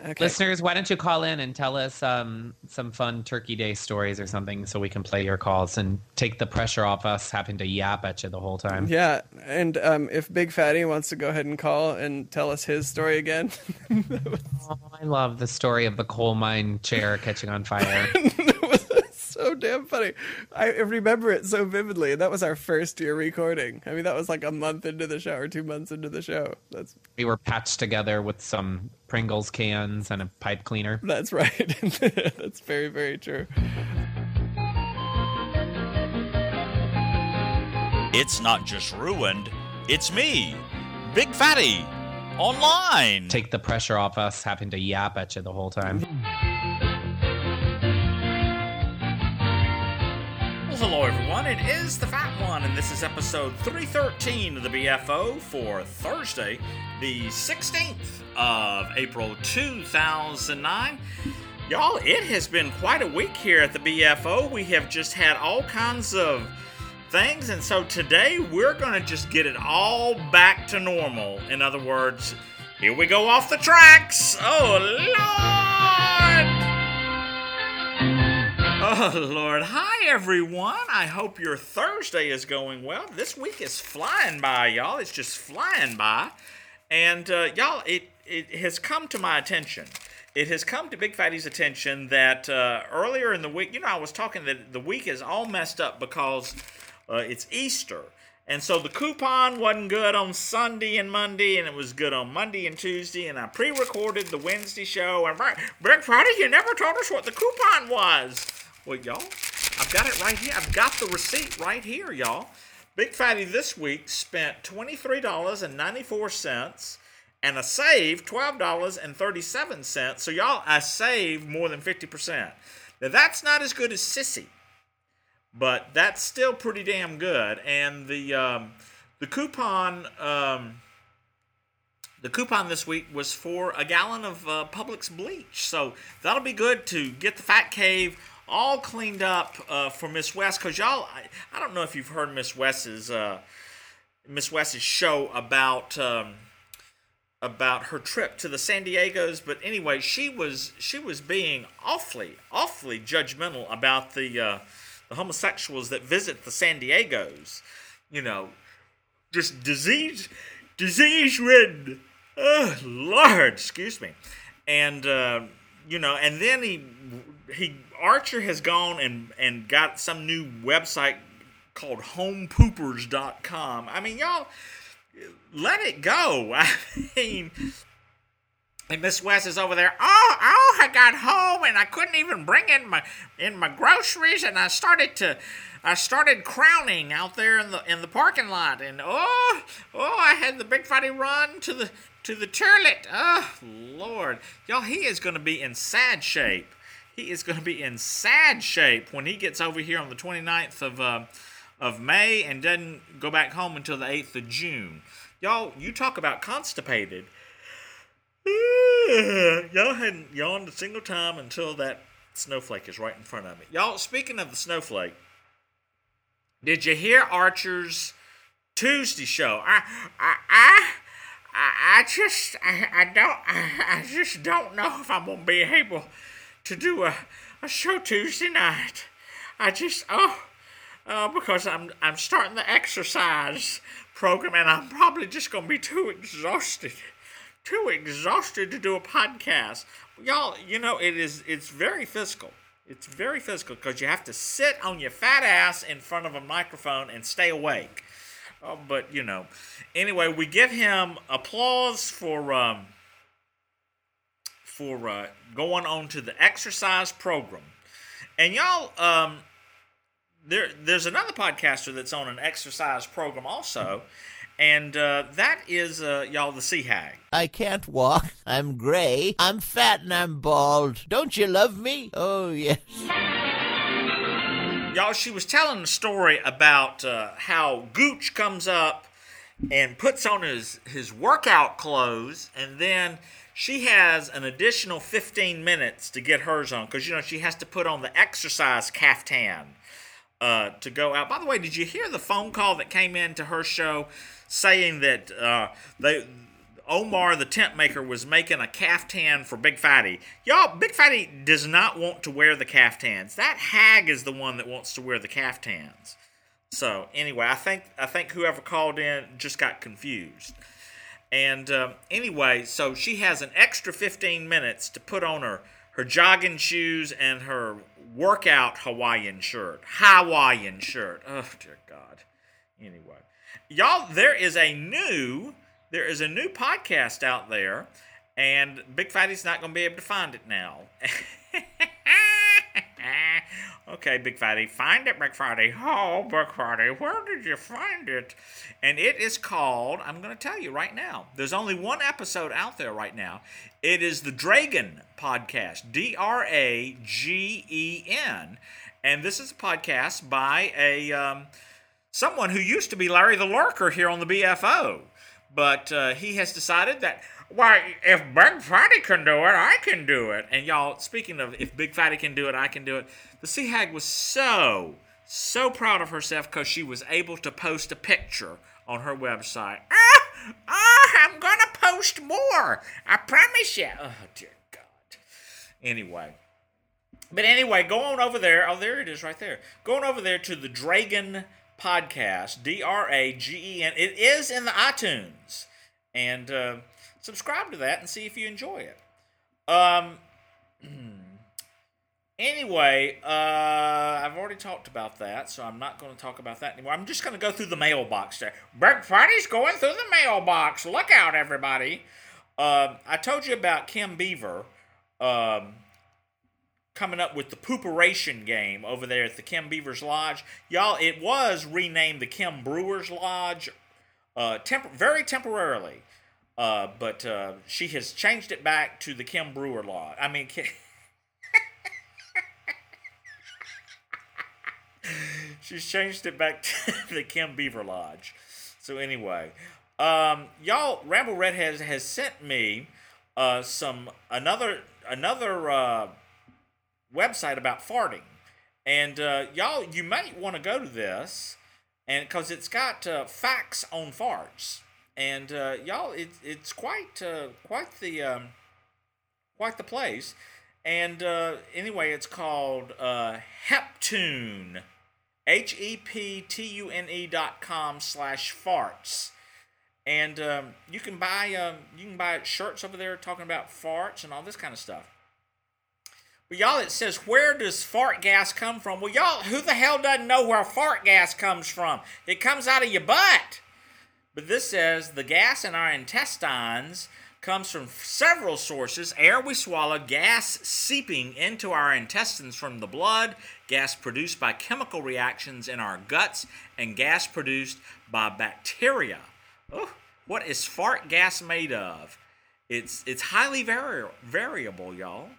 Okay. Listeners, why don't you call in and tell us some fun Turkey Day stories or something so we can play your calls and take the pressure off us having to yap at you the whole time. Yeah, and if Big Fatty wants to go ahead and call and tell us his story again. Oh, I love the story of the coal mine chair catching on fire. That was so damn funny. I remember it so vividly. That was our first year recording. I mean, that was like a month into the show or 2 months into the show. We were patched together with some Pringles cans and a pipe cleaner. That's right. That's very, very true. It's not just ruined, it's me, Big Fatty, online. Take the pressure off us having to yap at you the whole time. Well, hello everyone, it is the Fat One, and this is episode 313 of the BFO for Thursday, the 16th of April 2009. Y'all, it has been quite a week here at the BFO. We have just had all kinds of things, and so today we're going to just get it all back to normal. In other words, here we go off the tracks. Oh, Lord! Oh, Lord. Hi, everyone. I hope your Thursday is going well. This week is flying by, y'all. It's just flying by. And, y'all, it has come to my attention. It has come to Big Fatty's attention that earlier in the week, I was talking that the week is all messed up because it's Easter. And so the coupon wasn't good on Sunday and Monday, and it was good on Monday and Tuesday, and I pre-recorded the Wednesday show. And Big Fatty, you never told us what the coupon was. Well, y'all, I've got it right here. I've got the receipt right here, y'all. Big Fatty this week spent $23.94 and I saved $12.37. So, y'all, I saved more than 50%. Now, that's not as good as Sissy, but that's still pretty damn good. And the coupon this week was for a gallon of Publix bleach. So that'll be good to get the Fat Cave all cleaned up for Miss West. Because y'all, I don't know if you've heard Miss West's show about her trip to the San Diegos, but anyway, she was being awfully judgmental about the homosexuals that visit the San Diegos. Just disease-ridden. Oh, Lord, excuse me. And and then Archer has gone and got some new website called homepoopers.com. I mean, y'all, let it go. I mean, and Miss West is over there. Oh, I got home and I couldn't even bring in my groceries, and I started crowning out there in the parking lot, and I had the Big Fatty run to the toilet. Oh, Lord, y'all, he is going to be in sad shape. He is going to be in sad shape when he gets over here on the 29th of May and doesn't go back home until the 8th of June. Y'all, you talk about constipated. Y'all hadn't yawned a single time until that snowflake is right in front of me. Y'all, speaking of the snowflake, did you hear Archer's Tuesday show? I just don't know if I'm gonna be able to do a show Tuesday night. Because I'm starting the exercise program, and I'm probably just gonna be too exhausted to do a podcast. Y'all, it's very physical. It's very physical because you have to sit on your fat ass in front of a microphone and stay awake. But anyway, we give him applause for going on to the exercise program. And y'all, there's another podcaster that's on an exercise program also. And that is, y'all, the Sea Hag. I can't walk. I'm gray. I'm fat and I'm bald. Don't you love me? Oh, yes. Y'all, she was telling a story about how Gooch comes up and puts on his workout clothes, and then she has an additional 15 minutes to get hers on, because, she has to put on the exercise caftan to go out. By the way, did you hear the phone call that came in to her show saying that Omar the tent maker was making a caftan for Big Fatty. Y'all, Big Fatty does not want to wear the caftans. That hag is the one that wants to wear the caftans. So anyway, I think whoever called in just got confused. And anyway, so she has an extra 15 minutes to put on her jogging shoes and her workout Hawaiian shirt. Oh, dear God. Anyway. Y'all, there is a new podcast out there, and Big Fatty's not going to be able to find it now. Okay, Big Fatty, find it, Big Fatty. Oh, Big Fatty, where did you find it? And it is called, I'm going to tell you right now, there's only one episode out there right now. It is the Dragon Podcast, Dragen. And this is a podcast by someone who used to be Larry the Lurker here on the BFO. But he has decided that, why, if Big Fatty can do it, I can do it. And y'all, speaking of if Big Fatty can do it, I can do it, the Sea Hag was so proud of herself because she was able to post a picture on her website. I'm going to post more. I promise you. Oh, dear God. Anyway, go on over there. Oh, there it is right there. Go on over there to the Dragon Podcast, Dragen. It is in the iTunes. And subscribe to that and see if you enjoy it. Anyway, I've already talked about that, so I'm not going to talk about that anymore. I'm just going to go through the mailbox there. Big Fatty's going through the mailbox. Look out, everybody. I told you about Kim Beaver coming up with the Pooperation game over there at the Kim Beaver's Lodge. Y'all, it was renamed the Kim Brewer's Lodge very temporarily. But she has changed it back to the Kim Brewer Lodge. I mean... She's changed it back to the Kim Beaver Lodge. So anyway, y'all, Ramble Redhead has sent me another website about farting, and y'all, you might want to go to this, and because it's got facts on farts, and y'all, it's quite the place. And anyway, it's called Heptune, HEPTUNE.com/farts, and you can buy shirts over there talking about farts and all this kind of stuff. But y'all, it says, where does fart gas come from? Well, y'all, who the hell doesn't know where fart gas comes from? It comes out of your butt. But this says the gas in our intestines comes from several sources: air we swallow, gas seeping into our intestines from the blood, gas produced by chemical reactions in our guts, and gas produced by bacteria. Oh, what is fart gas made of? It's highly variable, y'all.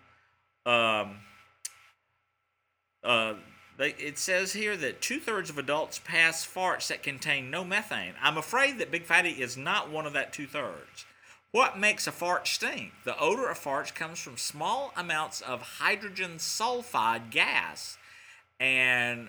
It says here that 2/3 of adults pass farts that contain no methane. I'm afraid that Big Fatty is not one of that 2/3. What makes a fart stink? The odor of farts comes from small amounts of hydrogen sulfide gas and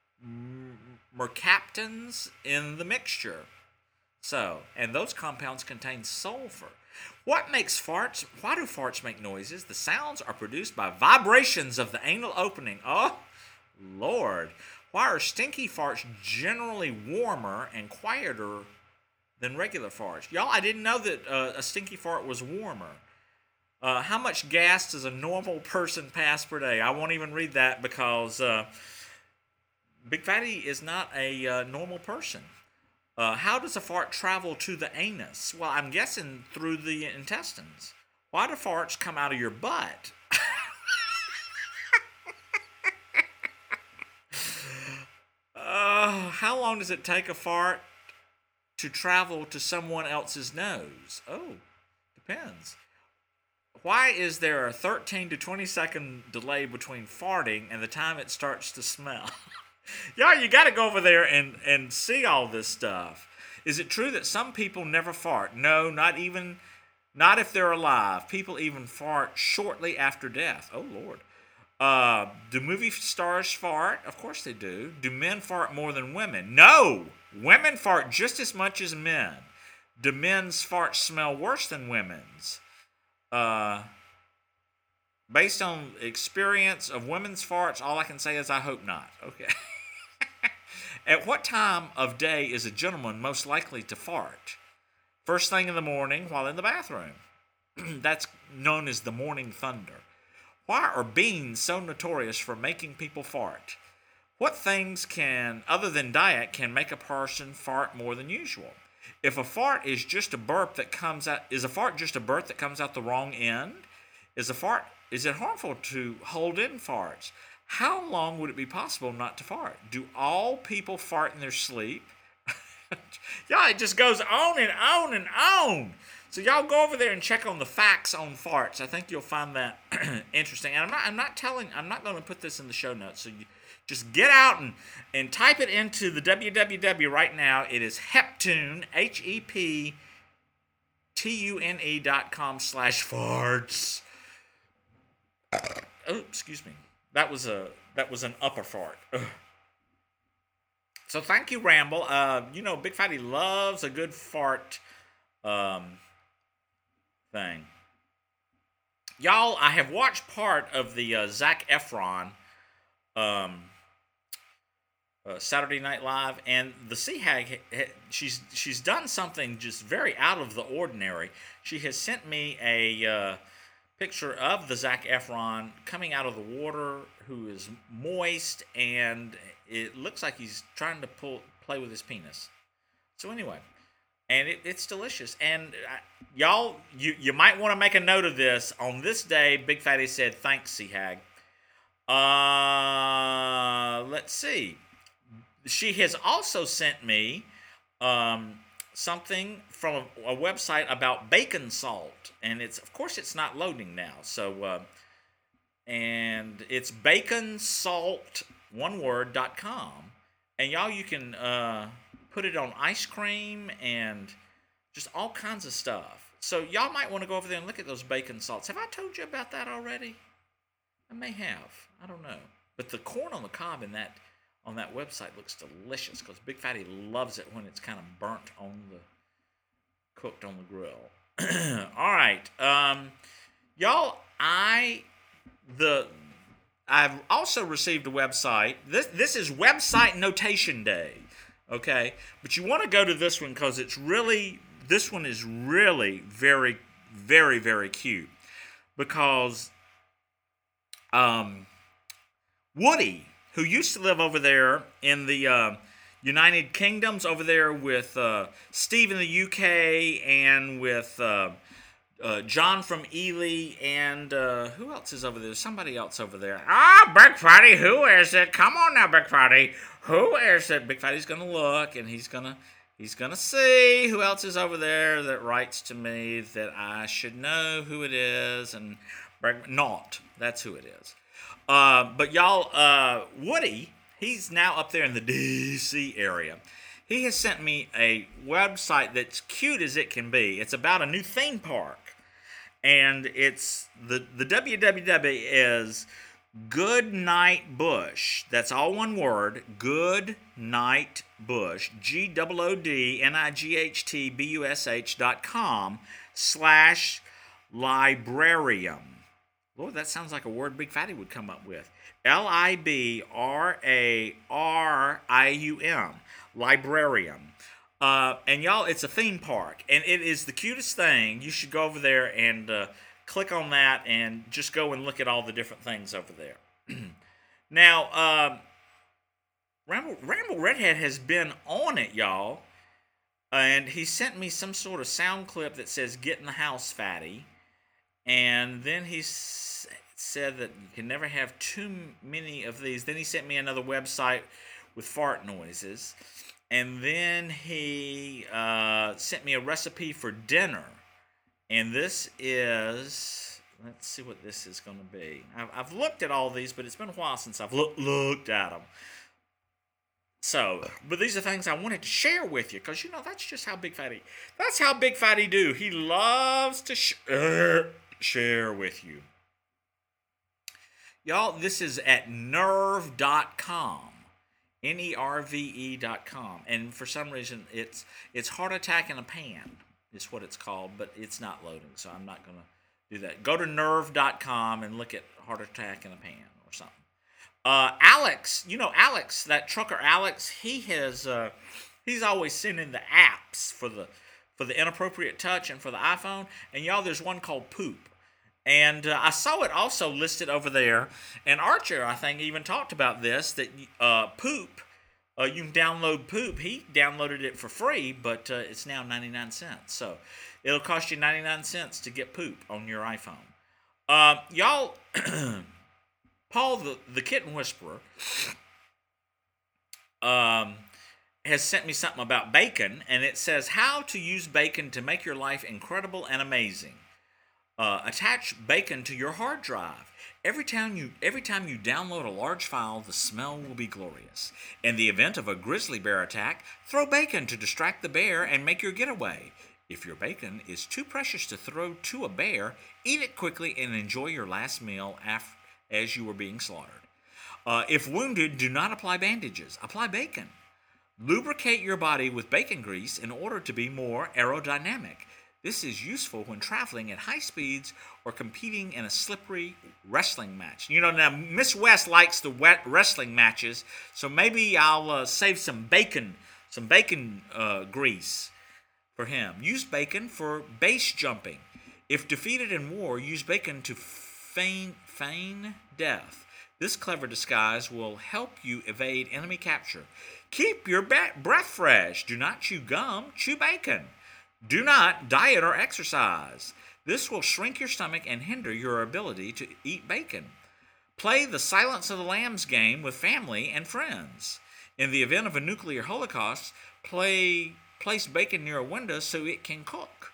mercaptans in the mixture. And those compounds contain sulfur. What makes farts? Why do farts make noises? The sounds are produced by vibrations of the anal opening. Oh, Lord. Why are stinky farts generally warmer and quieter than regular farts? Y'all, I didn't know that a stinky fart was warmer. How much gas does a normal person pass per day? I won't even read that because Big Fatty is not a normal person. How does a fart travel to the anus? Well, I'm guessing through the intestines. Why do farts come out of your butt? How long does it take a fart to travel to someone else's nose? Oh, depends. Why is there a 13 to 20 second delay between farting and the time it starts to smell? Y'all, you got to go over there and see all this stuff. Is it true that some people never fart? No, not if they're alive. People even fart shortly after death. Oh, Lord. Do movie stars fart? Of course they do. Do men fart more than women? No! Women fart just as much as men. Do men's farts smell worse than women's? Based on experience of women's farts, all I can say is I hope not. Okay. At what time of day is a gentleman most likely to fart? First thing in the morning while in the bathroom. That's known as the morning thunder. Why are beans so notorious for making people fart? What things can, other than diet, can make a person fart more than usual? If a fart is just a burp that comes out, is a fart just a burp that comes out the wrong end? Is it harmful to hold in farts? How long would it be possible not to fart? Do all people fart in their sleep? Yeah, it just goes on and on and on. So y'all go over there and check on the facts on farts. I think you'll find that interesting. And I'm not going to put this in the show notes. So you just get out and type it into the www right now. It is Heptune, HEPTUNE.com/farts. Oh, excuse me. That was an upper fart. Ugh. So thank you, Ramble. Big Fatty loves a good fart thing. Y'all, I have watched part of the Zac Efron Saturday Night Live, and the Sea Hag, she's done something just very out of the ordinary. She has sent me a picture of the Zac Efron coming out of the water, who is moist, and it looks like he's trying to play with his penis. So anyway, and it's delicious. And y'all, you might want to make a note of this. On this day, Big Fatty said, "Thanks, Sea Hag." Let's see. She has also sent me something from a website about bacon salt, and of course it's not loading now. So and it's baconsalt.com, and y'all, you can put it on ice cream and just all kinds of stuff. So y'all might want to go over there and look at those bacon salts. Have I told you about that already? I may have. I don't know. But the corn on the cob on that website looks delicious, because Big Fatty loves it when it's kind of cooked on the grill. All right, y'all. I've also received a website. This is website notation day, okay? But you want to go to this one because this one is really very, very, very cute, because Woody, who used to live over there in the United Kingdoms, over there with Steve in the UK, and with John from Ely, and who else is over there? Somebody else over there. Big Fatty, who is it? Come on now, Big Fatty. Who is it? Big Fatty's going to look, and he's going to see who else is over there that writes to me that I should know who it is, and not. That's who it is. But y'all, Woody, he's now up there in the D.C. area. He has sent me a website that's cute as it can be. It's about a new theme park. And it's the www is Good Night Bush. That's all one word. Good Night Bush. GOODNIGHTBUSH.com/librarium. Lord, that sounds like a word Big Fatty would come up with. LIBRARIUM. Librarium. And y'all, it's a theme park, and it is the cutest thing. You should go over there and click on that and just go and look at all the different things over there. Now, Ramble Redhead has been on it, y'all, and he sent me some sort of sound clip that says, "Get in the house, Fatty." And then he said that you can never have too many of these. Then he sent me another website with fart noises. And then he sent me a recipe for dinner. And this is, let's see what this is going to be. I've looked at all these, but it's been a while since I've looked at them. So, but these are things I wanted to share with you, because, that's just how Big Fatty do. He loves to share with you. Y'all, this is at nerve.com. NERVE.com. And for some reason, it's heart attack in a pan. is what it's called, but it's not loading, so I'm not going to do that. Go to nerve.com and look at Heart Attack in a Pan or something. Alex, Alex, that trucker Alex, he's always sending the apps for the Inappropriate Touch and for the iPhone. And y'all, there's one called Poop. And I saw it also listed over there. And Archer, I think, even talked about this, that Poop, you can download Poop. He downloaded it for free, but it's now 99 cents. So it'll cost you 99 cents to get Poop on your iPhone. Y'all, Paul, the Kitten Whisperer, has sent me something about bacon, and it says how to use bacon to make your life incredible and amazing. Attach bacon to your hard drive. Every time you download a large file, the smell will be glorious. In the event of a grizzly bear attack, throw bacon to distract the bear and make your getaway. If your bacon is too precious to throw to a bear, eat it quickly and enjoy your last meal as you are being slaughtered. If wounded, do not apply bandages. Apply bacon. Lubricate your body with bacon grease in order to be more aerodynamic. This is useful when traveling at high speeds or competing in a slippery wrestling match. Now Miss West likes the wet wrestling matches, so maybe I'll save some bacon grease for him. Use bacon for base jumping. If defeated in war, use bacon to feign death. This clever disguise will help you evade enemy capture. Keep your breath fresh. Do not chew gum, chew bacon. Do not diet or exercise. This will shrink your stomach and hinder your ability to eat bacon. Play the Silence of the Lambs game with family and friends. In the event of a nuclear holocaust, place bacon near a window so it can cook.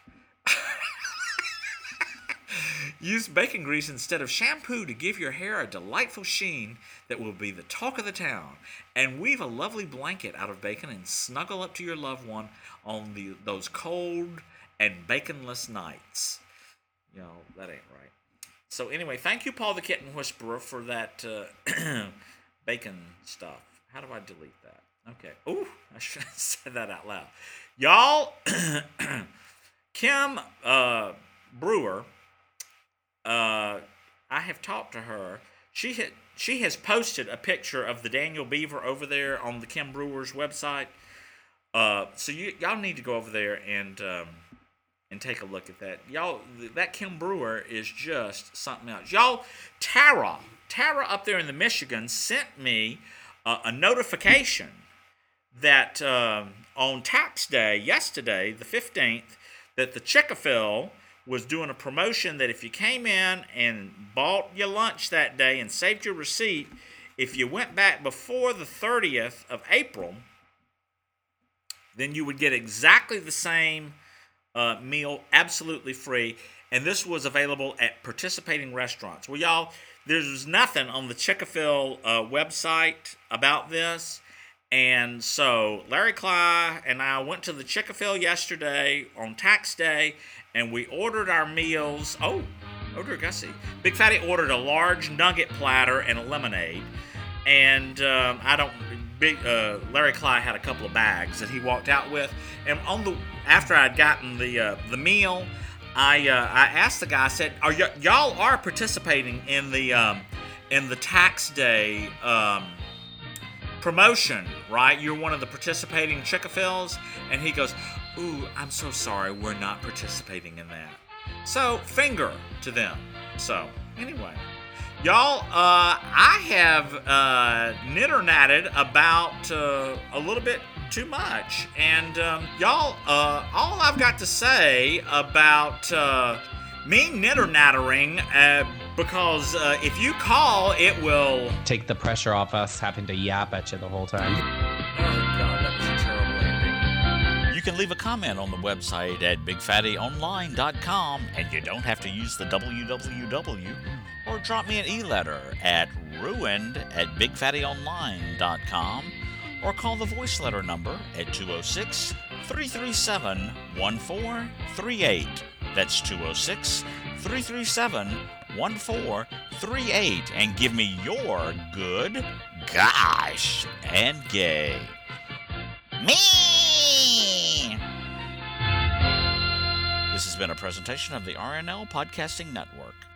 Use bacon grease instead of shampoo to give your hair a delightful sheen that will be the talk of the town. And weave a lovely blanket out of bacon and snuggle up to your loved one on those cold and baconless nights. That ain't right. So anyway, thank you, Paul the Kitten Whisperer, for that bacon stuff. How do I delete that? Okay. Ooh, I should have said that out loud. Y'all, Kim Brewer, I have talked to her. She has posted a picture of the Daniel Beaver over there on the Kim Brewer's website. So y'all need to go over there and take a look at that. Y'all, that Kim Brewer is just something else. Y'all, Tara up there in the Michigan sent me a notification that on tax day yesterday, the 15th, that the Chick-fil-A was doing a promotion that if you came in and bought your lunch that day and saved your receipt, if you went back before the 30th of April, then you would get exactly the same meal absolutely free. And this was available at participating restaurants. Well, y'all, there's nothing on the Chick-fil-A website about this. And so Larry Cly and I went to the Chick-fil-A yesterday on tax day, and we ordered our meals. Oh dear Gussie. Big Fatty ordered a large nugget platter and a lemonade. And Larry Cly had a couple of bags that he walked out with. And after I'd gotten the meal, I asked the guy, I said, y'all are participating in the tax day promotion, right? You're one of the participating Chick-fil-A's? And he goes, ooh, I'm so sorry, we're not participating in that. So, finger to them. So, anyway. Y'all, I have nitter-natted about a little bit too much. And, y'all, all I've got to say about me nitter-nattering, because if you call, it will take the pressure off us having to yap at you the whole time. Oh, God, that was a terrible ending. You can leave a comment on the website at bigfattyonline.com, and you don't have to use the www, or drop me an e-letter at ruined@bigfattyonline.com, or call the voice letter number at 206-337-1438. That's 206-337-1438, and give me your good, gosh, and gay. Me! This has been a presentation of the RNL Podcasting Network.